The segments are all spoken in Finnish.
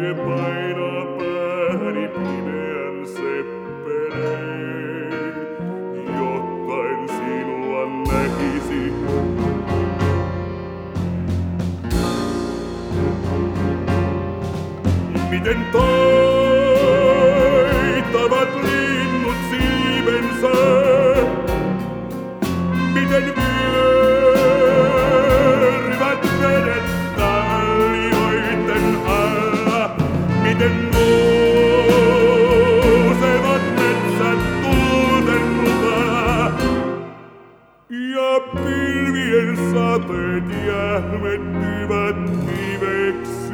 Yö painaa pääni pimeän seppeleen, jotta en sinua näkisi. Miten taitavat linnut siivensä, miten vyöryvät vedet kallioiden alla, miten nousevat metsät tuulten mukana, ja pilvien sateet jähmettyvät kiveksi.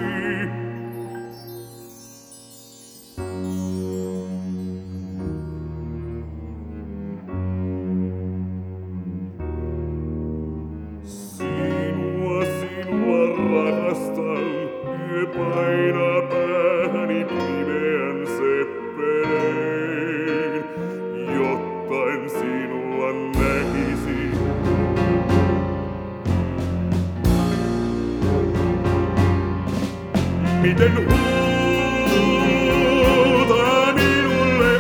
Rakastan, yö painaa pääni pimeän seppeleen, jotta en sinua näkisi. Miten huutaa minulle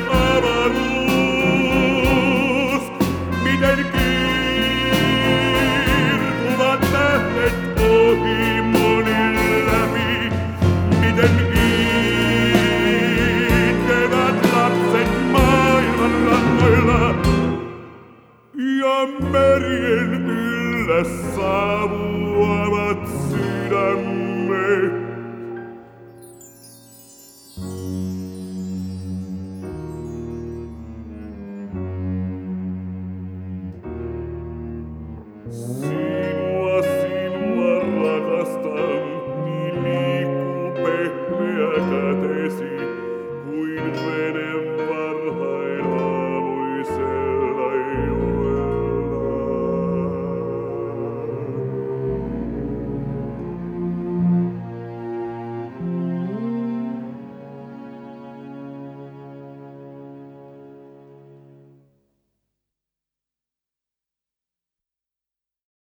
avaruus, miten kirkuvat tähdet ohi. Miten itkevät lapset maailman rannoilla, ja merien yllä saavuu